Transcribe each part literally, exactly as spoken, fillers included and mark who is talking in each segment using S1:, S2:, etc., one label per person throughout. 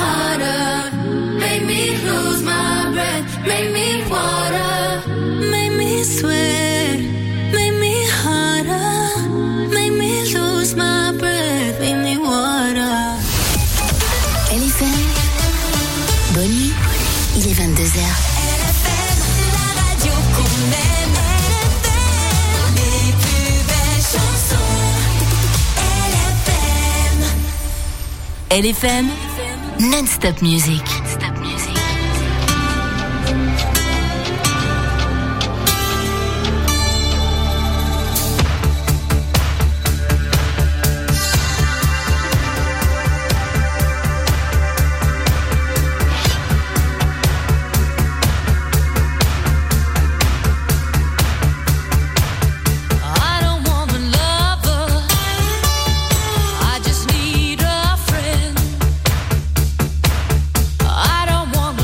S1: harder, make me lose my breath, make me water, make me sweat, make me harder, make me lose my breath, make me water.
S2: L F M. Bonne nuit, il est vingt-deux heures.
S1: L F M, la radio qu'on aime. L F M, les plus belles chansons.
S2: L F M, non-stop music. Non-stop music.
S1: I don't want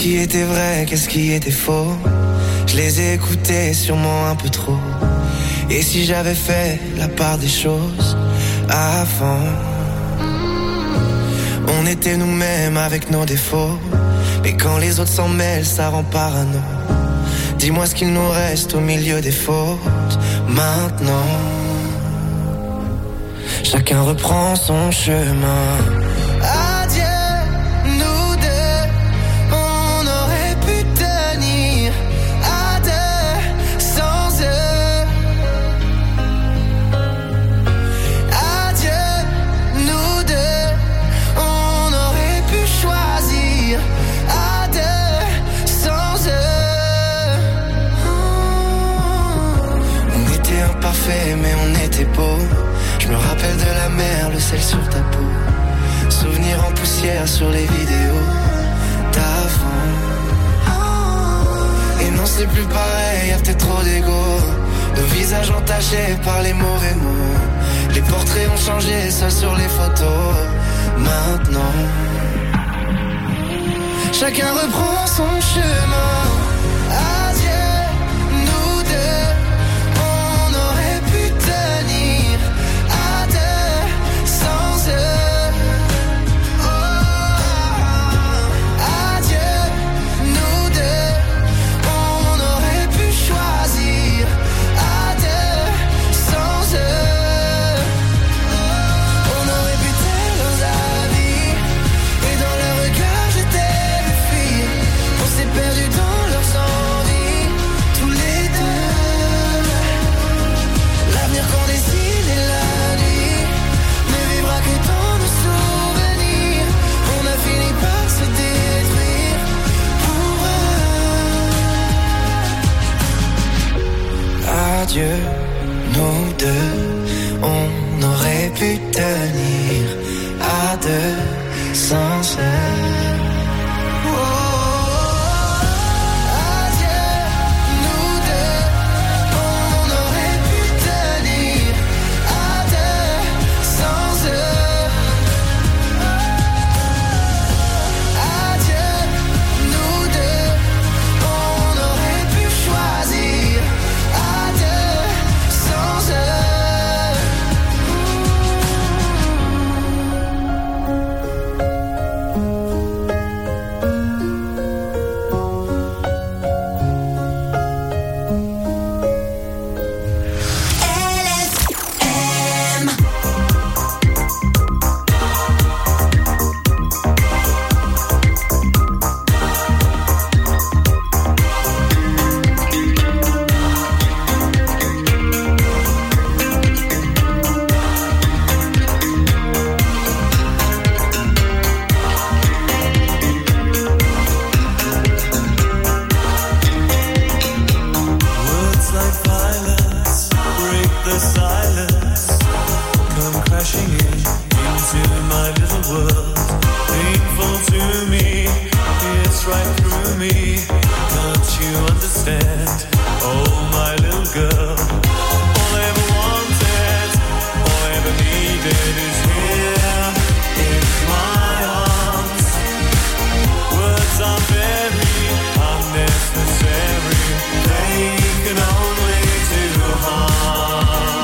S3: qui était vrai, qu'est-ce qui était faux? Je les ai écoutés sûrement un peu trop. Et si j'avais fait la part des choses avant? On était nous-mêmes avec nos défauts, mais quand les autres s'en mêlent, ça rend parano. Dis-moi ce qu'il nous reste au milieu des fautes maintenant. Chacun reprend son chemin. Adieu, nous deux, on aurait pu tenir à deux sans eux. Adieu, nous deux, on aurait pu choisir à deux sans eux. On était imparfaits mais on était beaux. Je me rappelle de la mer, le sel sur ta peau. Souvenirs en poussière sur les vidéos d'avant. Et non c'est plus pareil, y'a peut-être trop d'ego. Nos visages entachés par les mauvais mots. Les portraits ont changé, seuls sur les photos. Maintenant chacun reprend son chemin. Adieu, nous deux, on aurait pu tenir à deux sans eux. Oh, adieu, nous deux, on aurait pu choisir à deux sans eux. On aurait pu taire leurs avis, et dans leur regard j'étais le fil. On s'est perdu dans leurs envies, tous les deux. L'avenir qu'on dessine et la nuit ne vivra que dans nos souvenirs. On a fini par se détruire pour eux. Adieu, nous deux, on aurait pu tenir à deux sans eux. Adieu, nous deux, on aurait pu tenir à deux sans eux. Adieu, nous deux, on aurait pu choisir à deux sans eux.
S4: Words like violence break the silence, come crashing in into my little world. Painful to me, it's right through me. Can't you understand? Oh, my little girl. All I ever wanted, all I ever needed is here in my arms. Words are very unnecessary. They can only do harm.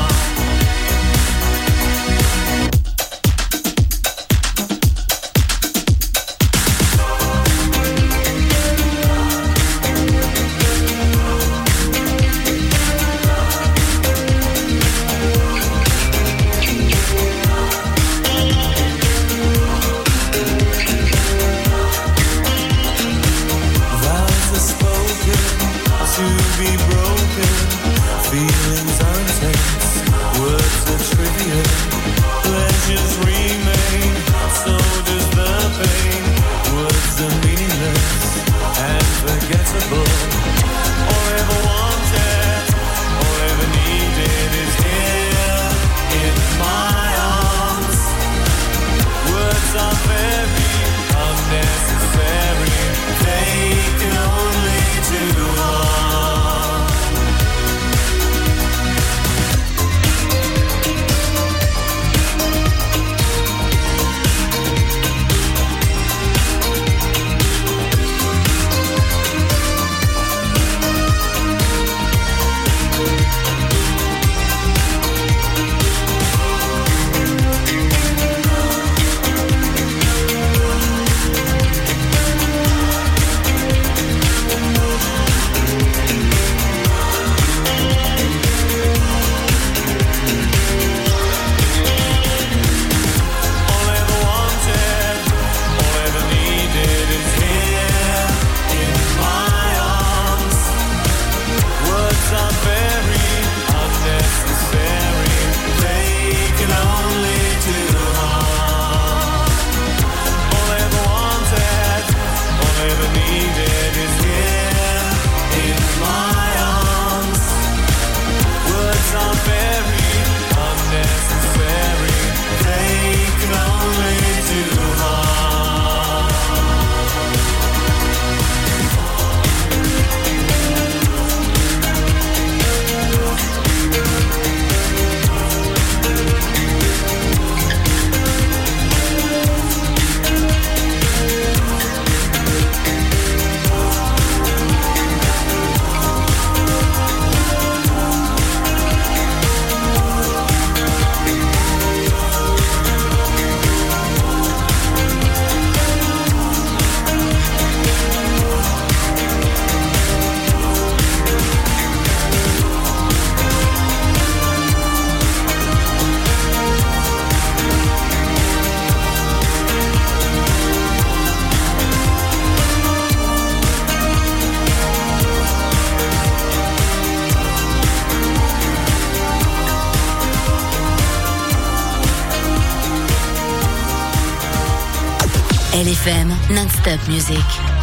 S2: L F M, non-stop music.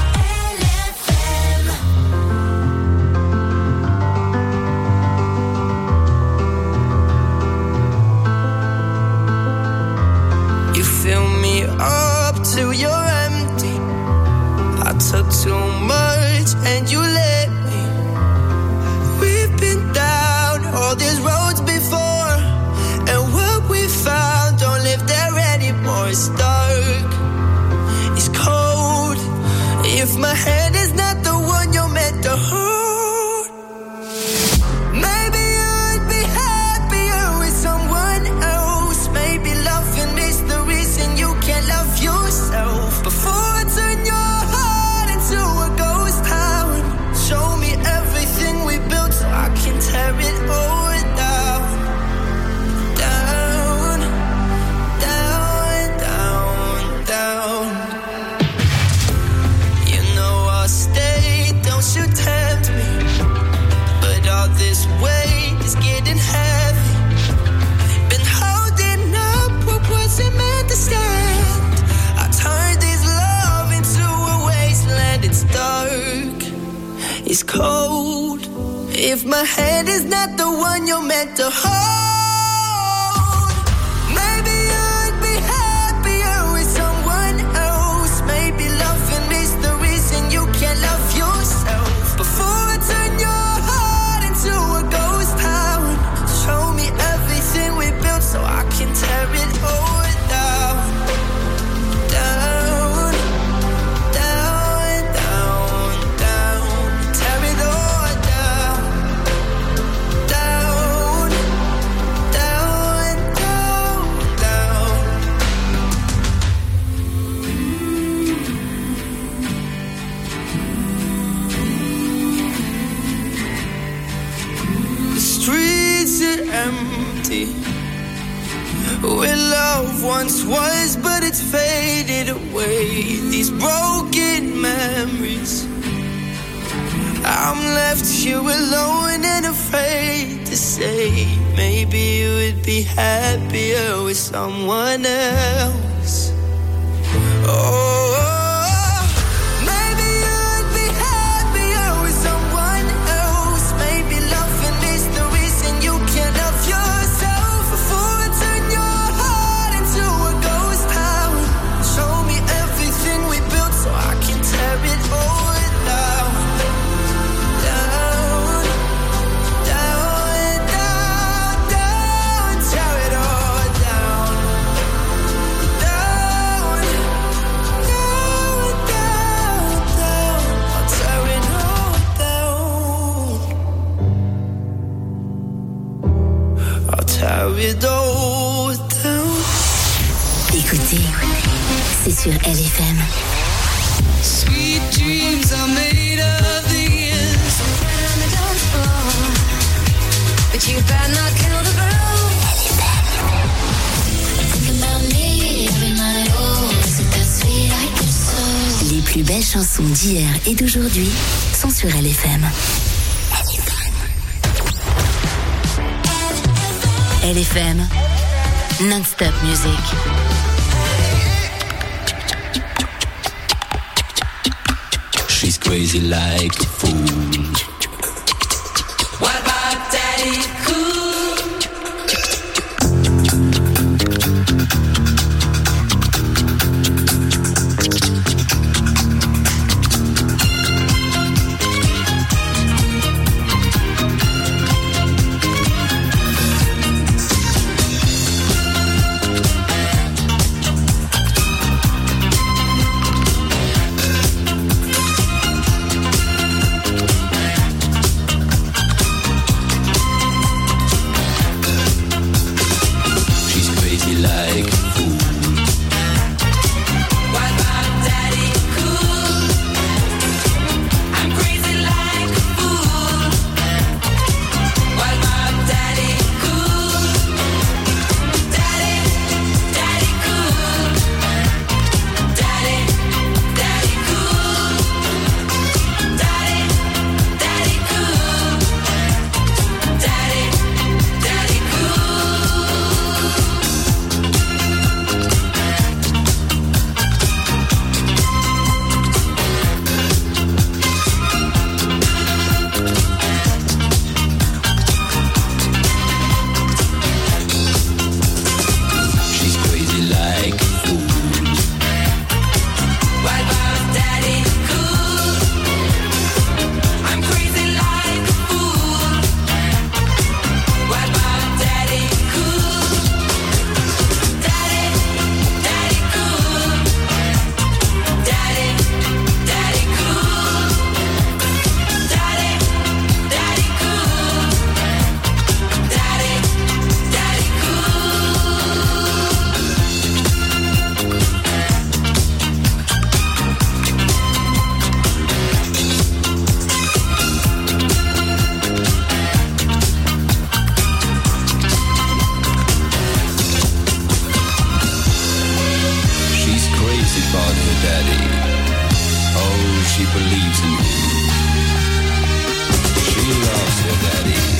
S3: You fill me up till you're empty. I took too much and you let me. We've been down all these roads before, and what we found don't live there anymore. It's dark, it's cold. If my hand is not the one you're meant to hold, maybe I'd be happier with someone else. Maybe loving is the reason you can't love yourself. Before I turn your heart into a ghost town, show me everything we built so I can tear it all down. Down, down, down, down. You know I'll stay, don't you tempt me. But all this weight is getting heavy. Been holding up what wasn't meant to stand. I turned this love into a wasteland. It's dark, it's cold. If my hand is not the one you're meant to hold, maybe I'd be happier with someone else. Maybe loving is the reason you can't love yourself. Before I turn your heart into a ghost town, show me everything we built so I can tear it all down. Down, down, down, down. Tear it all down. Down, down, down, down. The streets are empty, where love once was, but it's faded away. These broken memories, I'm left here alone and afraid to say, maybe you would be happier with someone else. Oh, maybe you'd be happier with someone else. Maybe loving is the reason you can't love yourself. Before I turn your heart into a ghost town, show me everything we built so I can tear it all down. Down, down, down, down. Tear it all down. Down, down, down, down. I'll tear it all down. I'll tear it all down.
S2: Écoutez, c'est sur L F M.
S3: Sweet dreams are made of these.
S1: But you better not kill the groove. Think about me every night. Oh, is it that sweet I get so.
S2: Les plus belles chansons d'hier et d'aujourd'hui sont sur L F M. L F M, non-stop music.
S5: She's crazy like a fool.
S6: What about Daddy Cool?
S5: crazy about her daddy. Oh, she believes in him. She loves her daddy.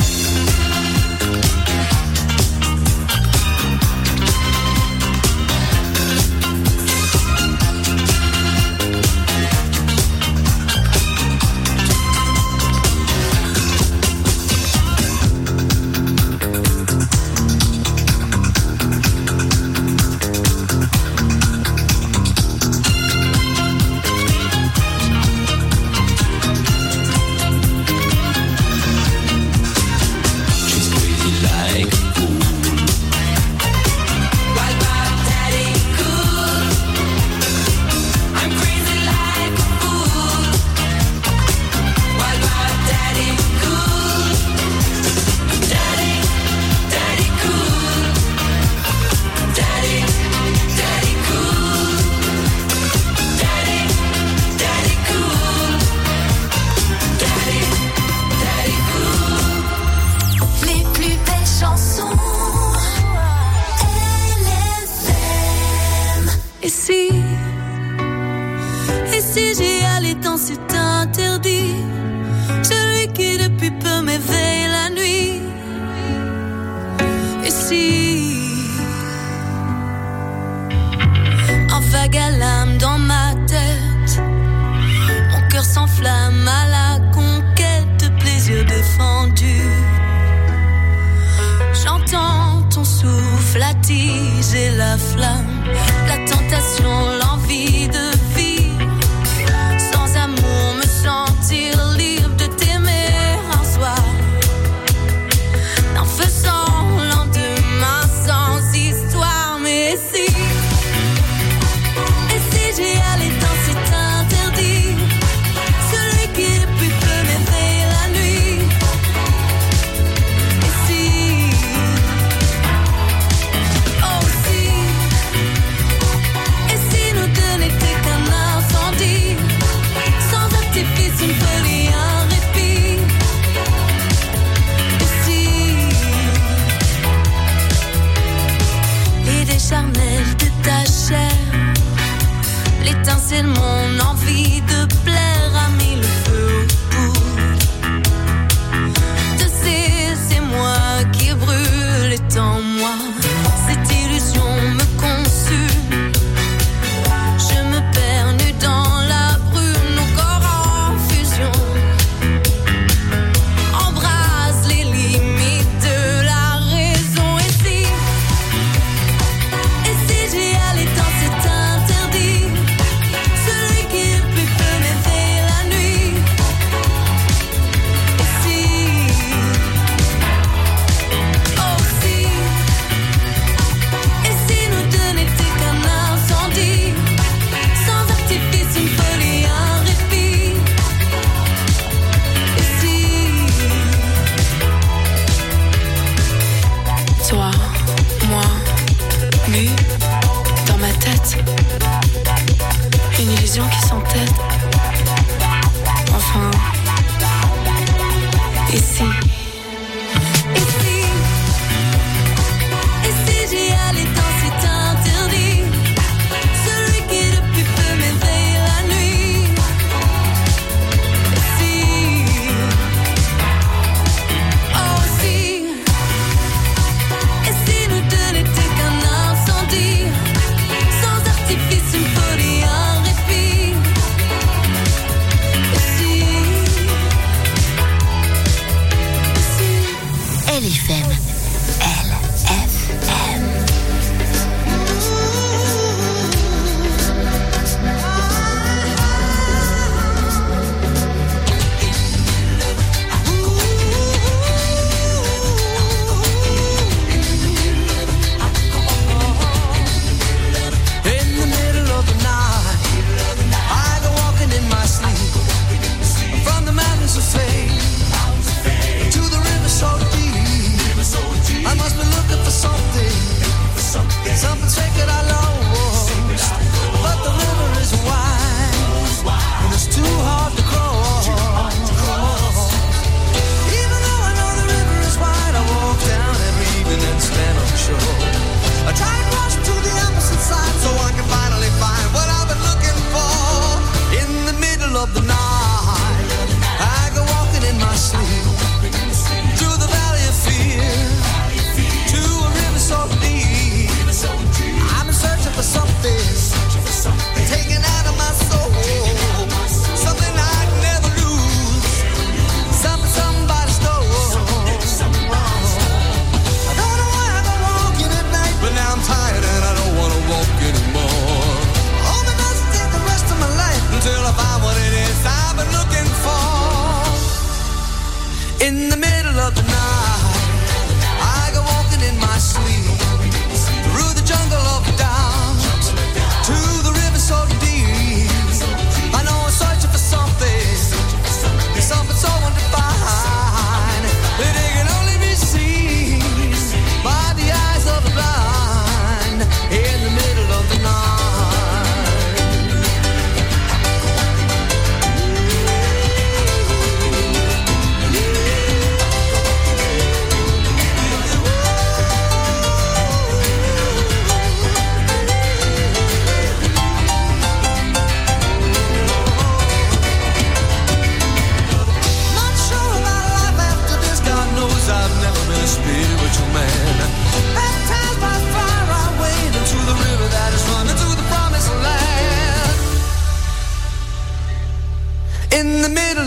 S1: Et si nous deux n'étions qu'un incendie?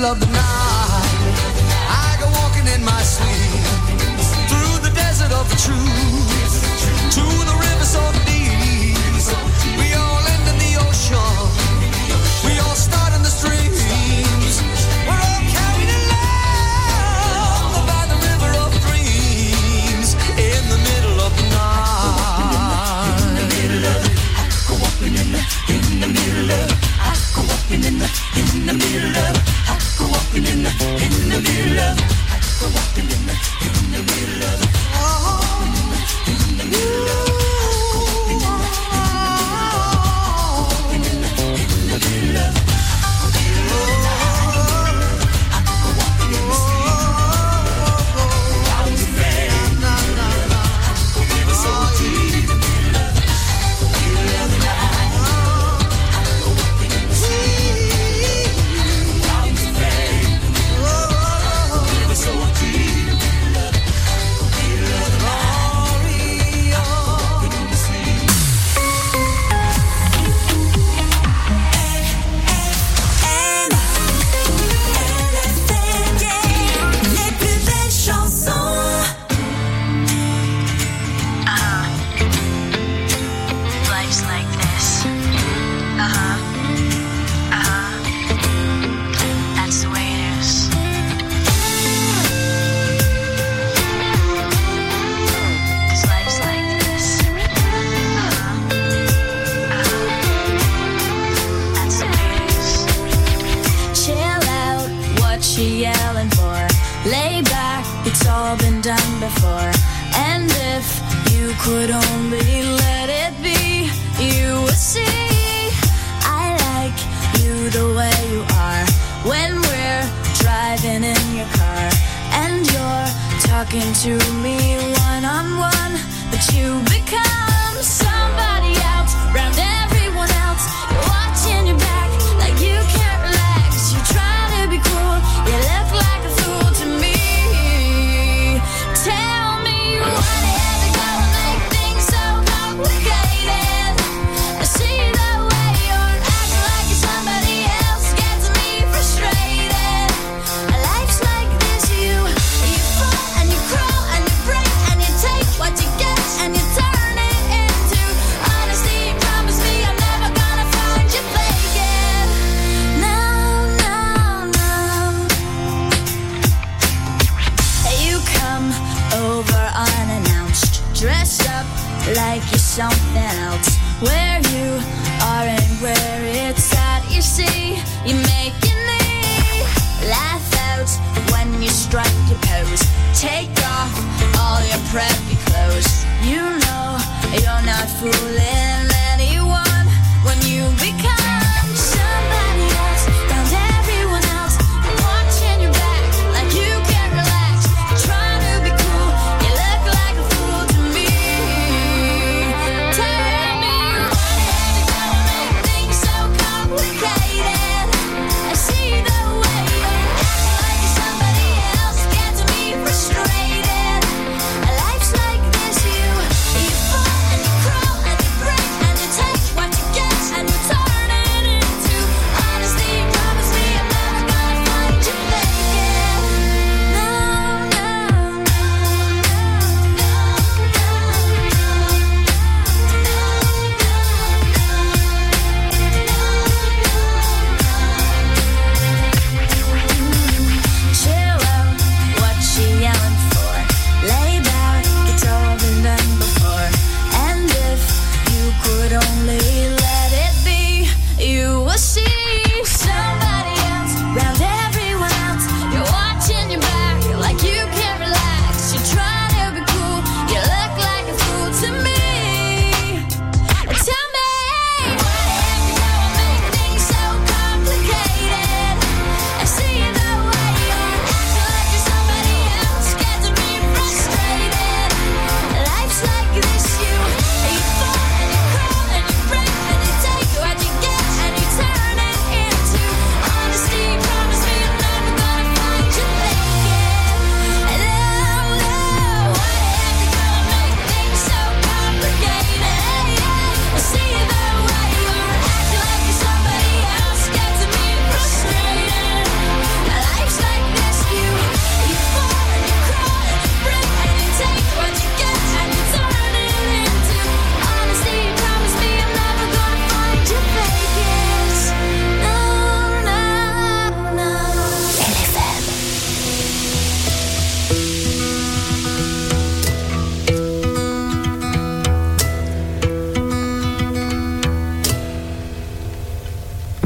S3: middle of the night, I go walking in my sleep through the desert of the truth to the river so deep. We all end in the ocean. We all start in the streams. We're all carried along by the river of dreams in the middle of the night. In the middle of it, I go walking in the in the middle of it. I go walking in the in the middle of it. I go walking in the in the middle of it. I go walking in the in the middle of it. Oh, in the middle of it.
S1: Could only let it be, you would see. I like you the way you are when we're driving in your car and you're talking to me one on one, but you become somebody else round everyone else. You're watching your back like you can't relax. You're trying to be cool, you look like a fool to me. Tell me what it is. I see the way you're acting like you're somebody else gets me frustrated. Life's like this, you you fall and you crawl and you break and you take what you get and you turn it into honesty. Promise me I'm never gonna find you faking. No, no, no. You come over unannounced, dressed up like you're something else. Where you are and where it's at, you see, you're making me laugh out when you strike your pose. Take off all your preppy clothes. You know you're not fooling anyone when you become somebody else round everyone else. You're watching your back like you can't relax. You're trying to be cool, you look like a fool to me. Tell me I see the way you're acting like you're somebody else gets me frustrated. Life's like this, you you fall and you crawl and you break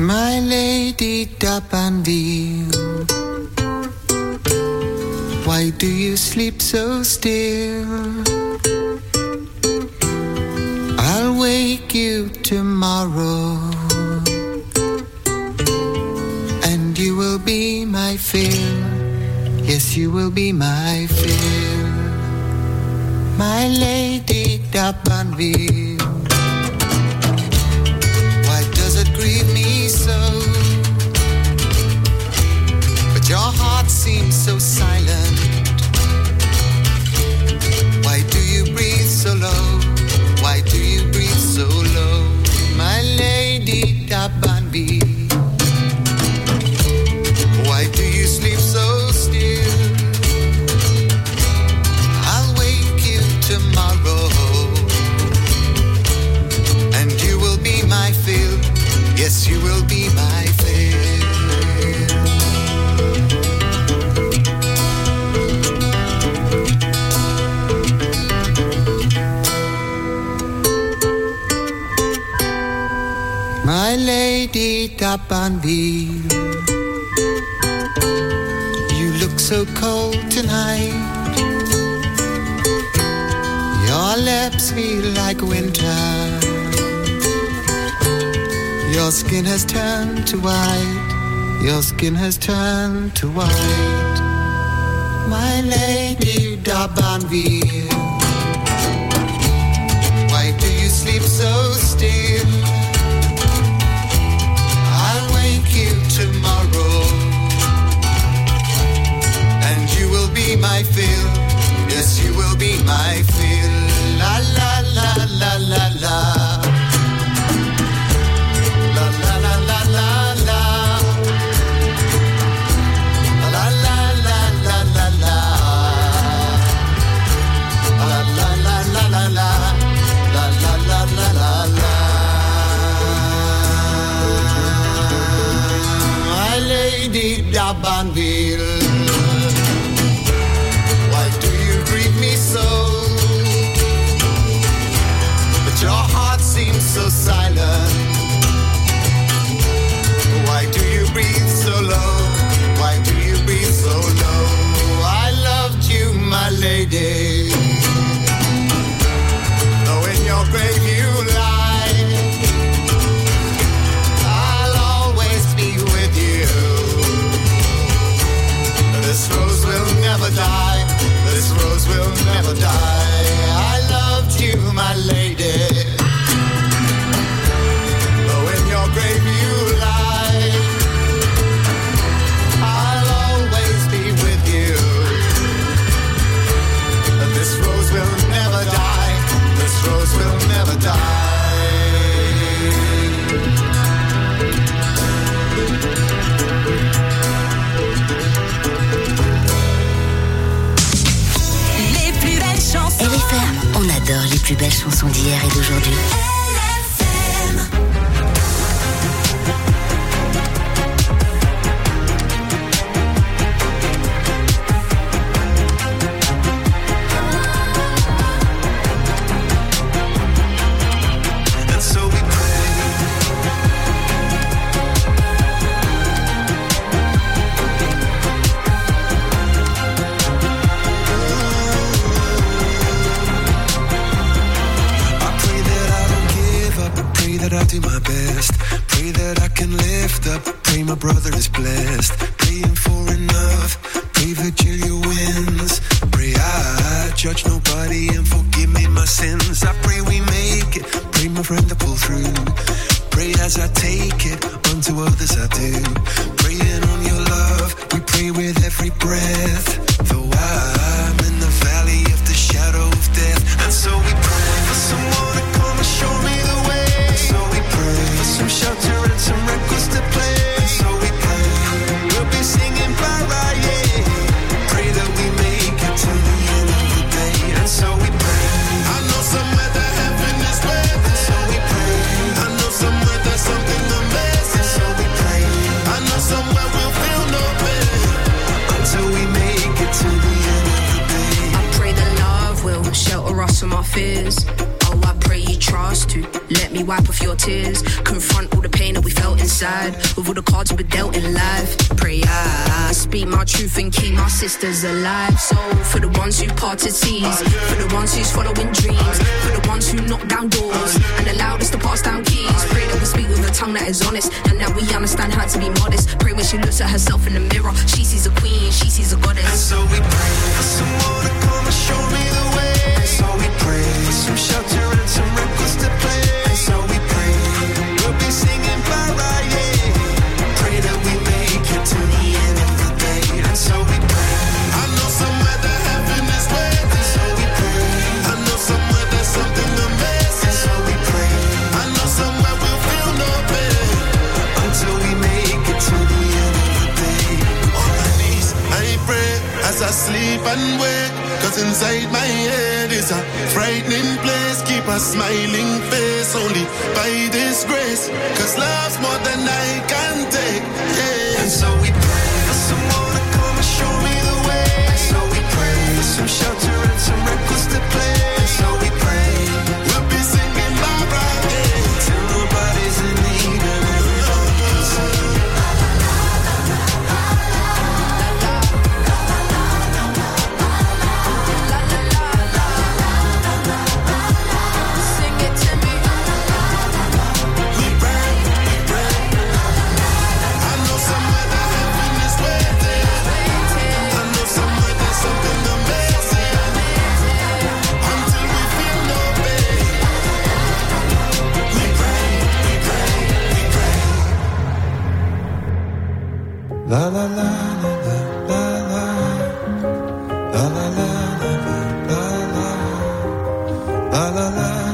S7: My lady D'Abanville, why do you sleep so still? I'll wake you tomorrow, and you will be my fill. Yes, you will be my fill. My lady D'Abanville, why does it grieve me so? But your heart seems so silent. Why do you breathe so low? Why do you breathe so low? My lady D'Abanville, why do you sleep so still? I'll wake you tomorrow, and you will be my fill. Yes, you will be my fill. My lady D'Abanville, you look so cold tonight. Your lips feel like winter. Your skin has turned to white. Your skin has turned to white. My lady D'Abanville, why do you sleep so still? I'll wake you tomorrow, and you will be my fill. Yes, you will be my fill. La la la la la la. La la la la la la. La la la la la la. La la la la la la. La la la la la la. My lady D'Abanville, why do you grieve me so? But your heart seems so silent. Why do you breathe so low? Why do you breathe so low? I loved you, my lady, though in your grave you lie. I'll always be with you. This rose will never die. This rose will never die. I loved you, my lady, though in your grave you lie. I'll always be with you. This rose will never die. This rose will never die.
S1: Les plus belles chansons.
S2: L F M, on adore les plus belles chansons d'hier et d'aujourd'hui.
S4: And so we pray. I pray that I don't give up. I pray that I do my best. Pray that I can lift up. Pray my brother is blessed. Praying for enough. Pray Virgilia wins. Pray I judge nobody and forgive me my sins. I pray we make it. Pray my friend to pull through. Pray as I take it. Unto others I do. Praying on your love. We pray with every breath. Though I'm in the valley of the shadow of death. And so we pray for someone to come and show me the way. And so we pray for some shelter and some records to play. And so we pray we'll be singing Paraye. Pray that we make it to the end of the day. And so we pray. I know somewhere that heaven is waiting. And so we pray. I know somewhere there's something amazing. And so we pray. I know somewhere we'll feel no pain until we make it to the end of the day.
S8: I pray that love will shelter us from our fears. Oh, I pray you trust to let me wipe off your tears. Confront all the pain that we felt inside. side with all the cards we're dealt in life. Pray I, I speak my truth and keep my sisters alive. So for the ones who parted seas, for the ones who's following dreams, for the ones who knock down doors and allowed us to pass down keys. Pray that we speak with a tongue that is honest and that we understand how to be modest. Pray when she looks at herself in the mirror, she sees a queen, she sees a goddess.
S3: And so we pray for someone to come and show me the way. And so we pray for some shelter and some records to play. And so we pray we'll be singing para, yeah. Pray that we make it to the end of the day. And so we pray. I know somewhere that heaven is waiting. And so we pray. I know somewhere there's something amazing. And so we pray. I know somewhere we'll feel no pain until we make it to the end of the day. On my knees, I pray as I sleep and wake. Cause inside my head is a frightening place. Keep a smiling face only by this grace. Cause love's more than I can take, yeah. And so we pray for someone to come and show me the way. And so we pray for some shelter and some records to play. And so we pray we'll be singing Barbara, yeah, till nobody's in need and everybody can sing.
S4: La la la la la la la la la la la la la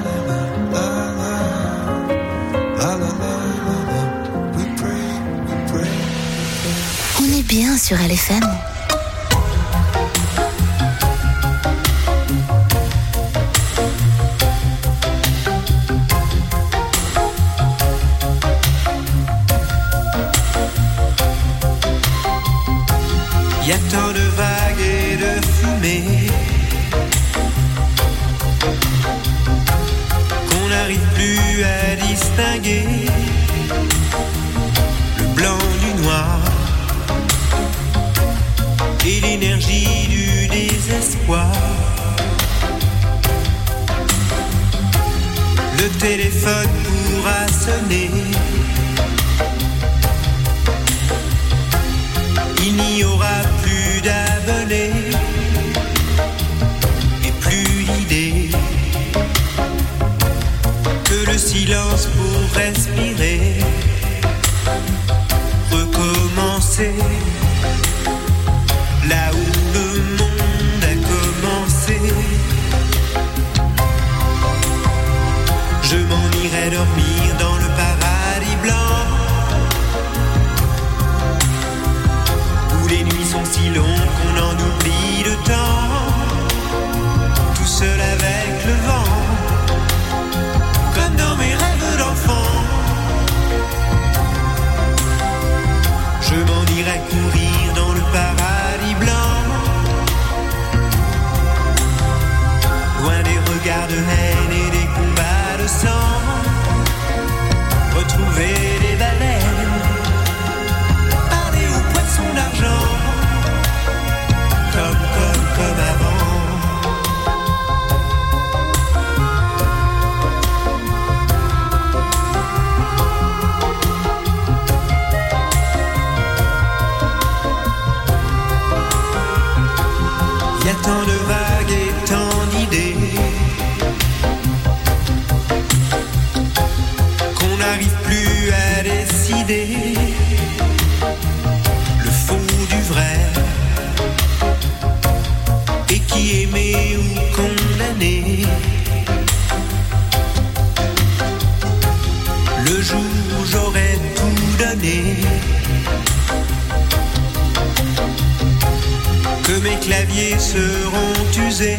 S4: la. We pray, we pray.
S2: On est bien sur L F M.
S9: Y a tant de vagues et de fumée qu'on n'arrive plus à distinguer le blanc du noir et l'énergie du désespoir. Le téléphone pourra sonner. Il n'y aura plus d'abonnés et plus d'idées que le silence pour respirer, recommencer là où le monde a commencé. Je m'en irai dormir dans le paradis blanc. Les nuits sont si longues qu'on en oublie le temps. Tout seul avec le vent, comme dans mes rêves d'enfant. Je m'en irai courir dans le paradis blanc, loin des regards de haine et des combats de sang. Retrouver les baleines, son argent, comme, comme, comme avant. Y a tant de vagues et tant d'idées qu'on n'arrive plus à décider et qui aimait ou condamné. Le jour où j'aurais tout donné, que mes claviers seront usés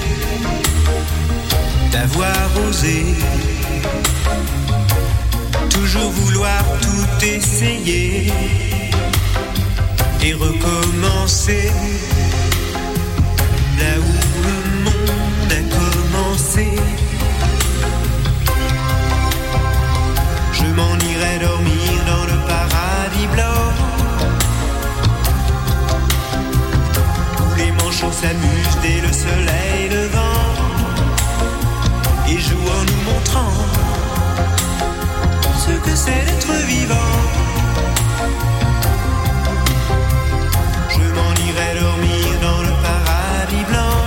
S9: d'avoir osé toujours vouloir tout essayer et recommencer là où le monde a commencé. Je m'en irai dormir dans le montrant ce que c'est d'être vivant. Je m'en irai dormir dans le paradis blanc,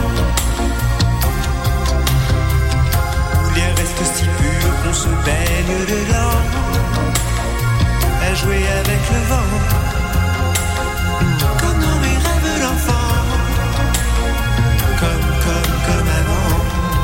S9: où l'air reste si pur qu'on se baigne dedans, à jouer avec le vent, comme dans mes rêves d'enfant, comme, comme, comme avant.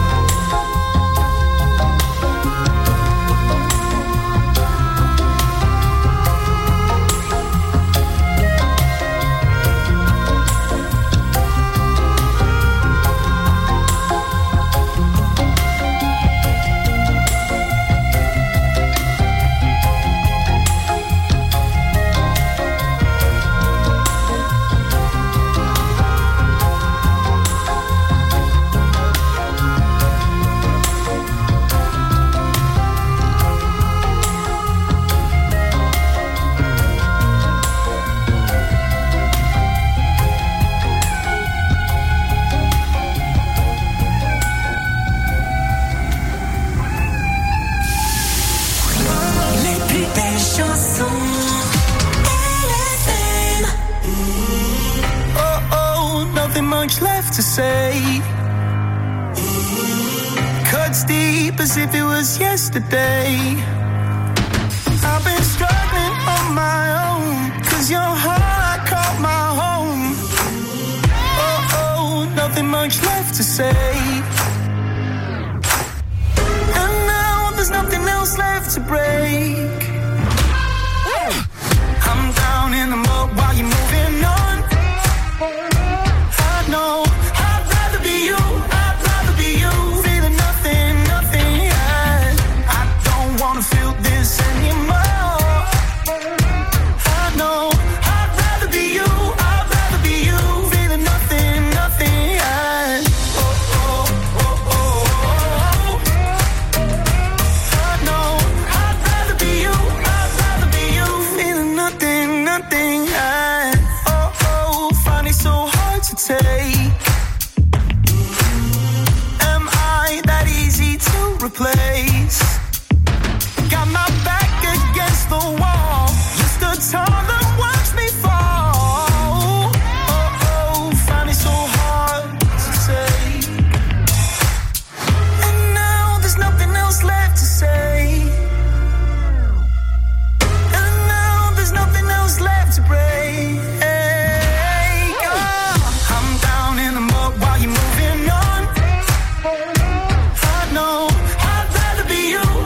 S3: To say, cuts deep as if it was yesterday. I've been struggling on my own, cause your heart caught my home. Oh, oh, nothing much left to say. And now there's nothing else left to break. I'm down in the mud while you're moving on. I know feel this anymore. I know I'd rather be you, I'd rather be you, feeling nothing, nothing. I, oh, oh, oh, oh, oh. I know I'd rather be you, I'd rather be you, feeling nothing, nothing. I, oh, oh, find it so hard to take. Am I that easy to replace? Got my back against the wall. You stood tall and watched me fall. Oh, oh, find it so hard to take. And now there's nothing else left to say. And now there's nothing else left to break. Oh, I'm down in the mud while you're moving on. I know I'd rather be you.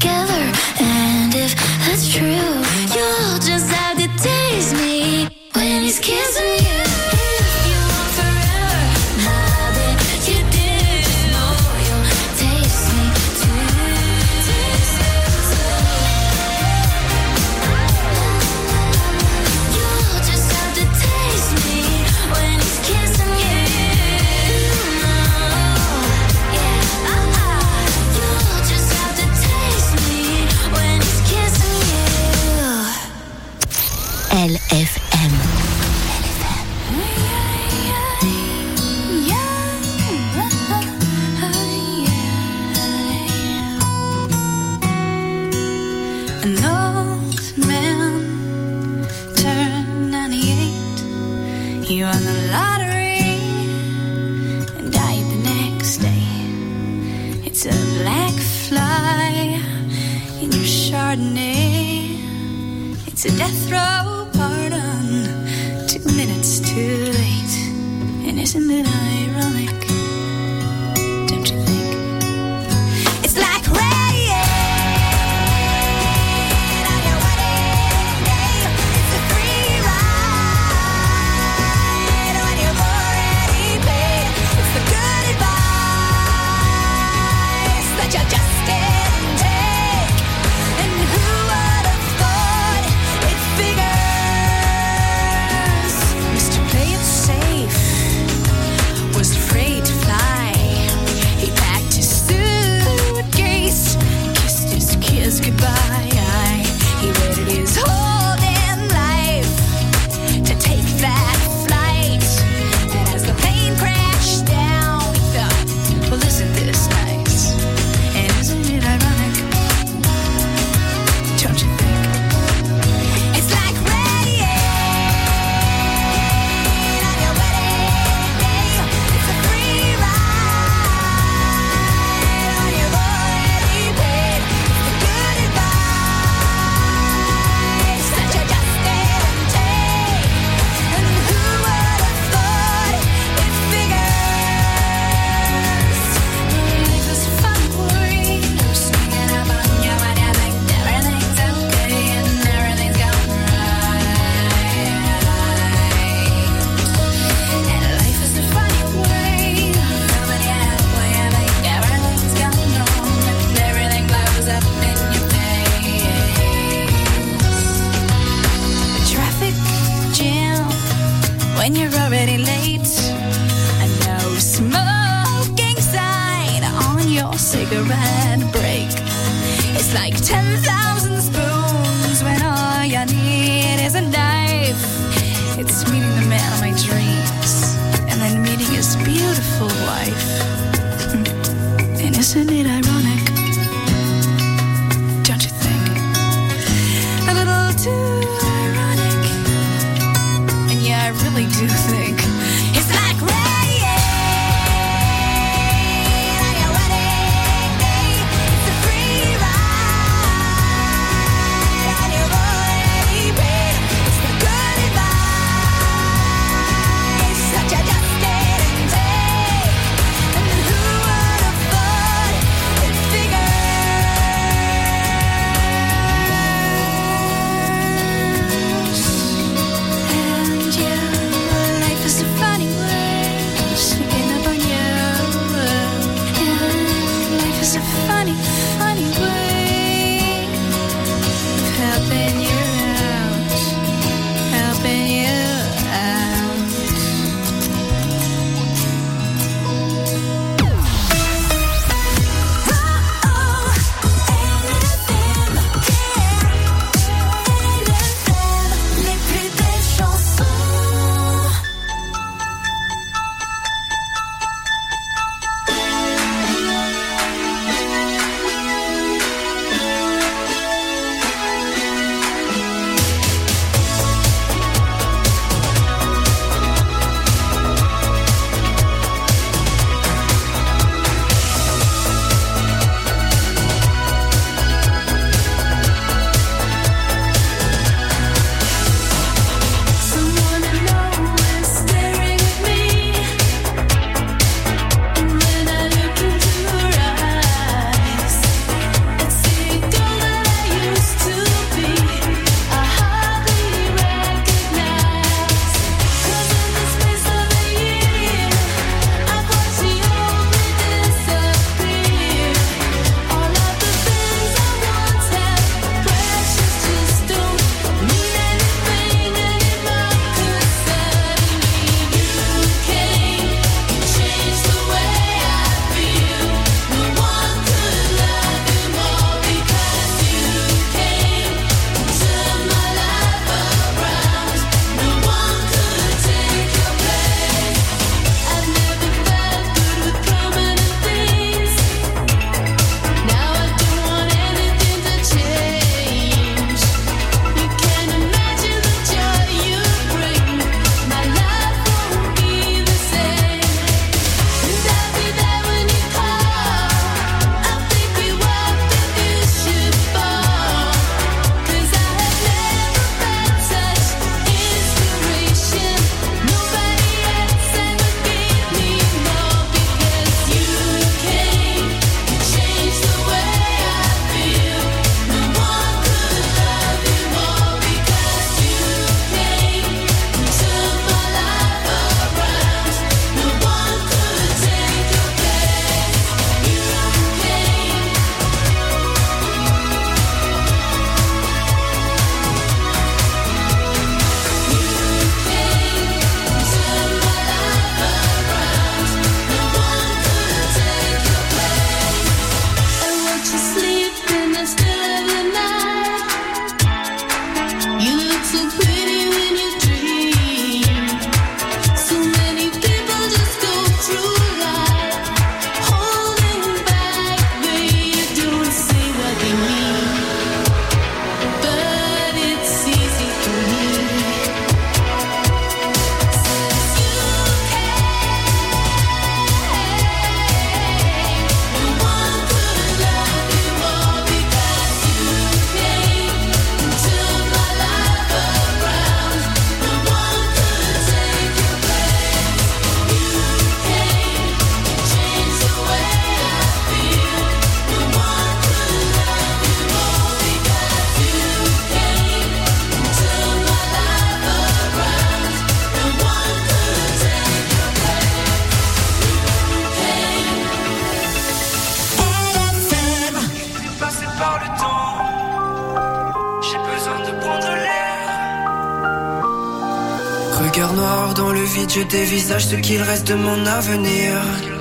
S1: together. And if that's true, you'll just have to taste me when he's kissing you. If you want forever, I bet you do. Oh, you'll taste me too. Taste me too. You'll just have to taste me when he's kissing you. Yeah, uh-uh. You'll just have to taste me when he's kissing you.
S2: L F M.
S1: An old man turned ninety-eight. He won the lottery and died the next day. It's a black fly in your Chardonnay. It's a death row pardon, two minutes too late. And isn't it ironic? Don't you think? It's like rain on your wedding day. It's a free ride when you've already paid. It's the good advice that you just didn't take. And who would have thought it figures? Mister Play It Safe was afraid to fly. He packed his suitcase, kissed his kids goodbye. He waited his whole damn life to take that flight. And as the plane crashed down, he thought, well, isn't this nice? And isn't it ironic? Don't you think? It's like rain on your wedding day. It's a free ride when you've already paid. It's the good advice that you just didn't take. And who would have thought it figures? Life is a fun way of swinging up on you when you think everything's okay and everything's going right. And life is a funny way of coming out when you think everything's going wrong and everything blows up in your face. A traffic jam when you're already late. A no smoking sign on your cigarette break. It's like ten thousand spoons when all you need is a knife. It's meeting the man of my dreams and then meeting his beautiful wife. Hmm. And isn't it ironic? Don't you think? A little too ironic. And yeah, I really do think it's like rain on your wedding day. It's a free ride on your already paid. It's the good advice that you just didn't take. And who would have thought it
S10: cœur noir dans le vide, je dévisage ce qu'il reste de mon avenir.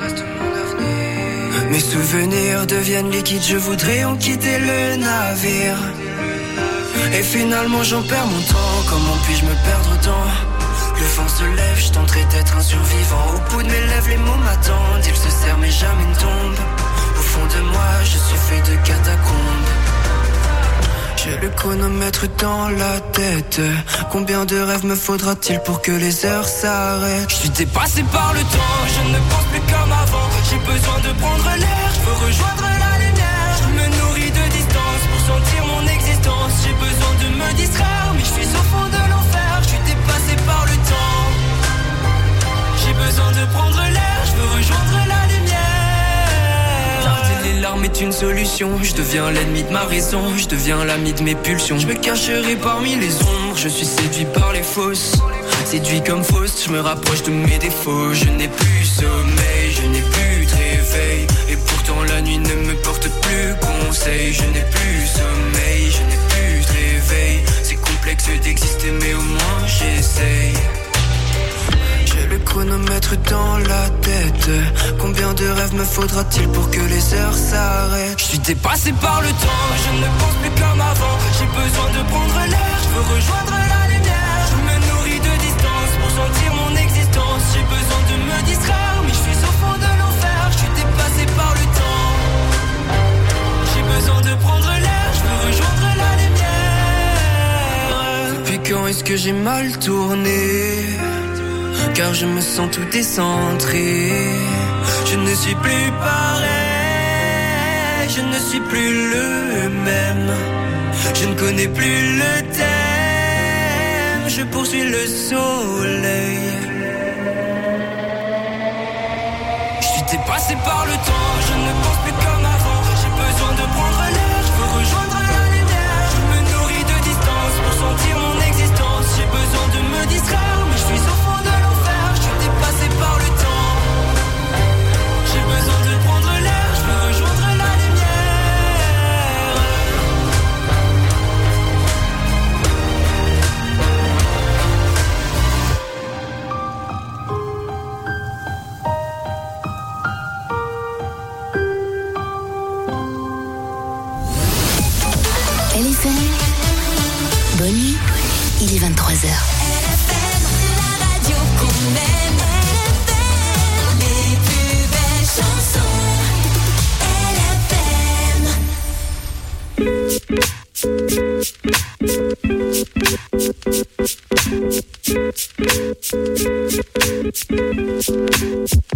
S10: Mes souvenirs deviennent liquides, je voudrais en quitter le navire. Et finalement j'en perds mon temps, comment puis-je me perdre autant? Le vent se lève, je tenterai d'être un survivant. Au bout de mes lèvres, les mots m'attendent, ils se serrent mais jamais ne tombent. Au fond de moi, je suis fait de catacombes. J'ai le chronomètre dans la tête. Combien de rêves me faudra-t-il pour que les heures s'arrêtent? Je suis dépassé par le temps, je ne pense plus comme avant. J'ai besoin de prendre l'air, je veux rejoindre la lumière. Je me nourris de distance pour sentir mon existence. J'ai besoin de me distraire, mais je suis au fond de l'enfer. Je suis dépassé par le temps. J'ai besoin de prendre l'air, je veux rejoindre la lumière. Garder les larmes est une solution. Je deviens l'ennemi de ma raison, je deviens l'ami de mes pulsions. Je me cacherai parmi les ombres, je suis séduit par les fausses. Séduit comme fausse, je me rapproche de mes défauts. Je n'ai plus sommeil, je n'ai plus de réveil. Et pourtant la nuit ne me porte plus conseil. Je n'ai plus sommeil, je n'ai plus de réveil. C'est complexe d'exister mais au moins j'essaye. J'ai le chronomètre dans la tête. Combien de rêves me faudra-t-il pour que les heures s'arrêtent? Je suis dépassé par le temps, je ne pense plus comme avant. J'ai besoin de prendre l'air, je veux rejoindre la lumière. Je me nourris de distance pour sentir mon existence. J'ai besoin de me distraire, mais je suis au fond de l'enfer. Je suis dépassé par le temps. J'ai besoin de prendre l'air, je veux rejoindre la lumière. Depuis quand est-ce que j'ai mal tourné? Car je me sens tout décentré. Je ne suis plus pareil, je ne suis plus le même. Je ne connais plus le thème, je poursuis le soleil. Je suis dépassé par le temps, je ne pense plus comme avant. J'ai besoin de prendre l'air, je veux rejoindre la lumière. Je me nourris de distance pour sentir mon existence. J'ai besoin de me distraire, mais je suis au fond de l'enfer. Je suis dépassé par le temps. J'ai besoin de prendre l'air, je veux rejoindre la
S2: L F M, bonne nuit, il est vingt-trois heures.
S1: Thank you.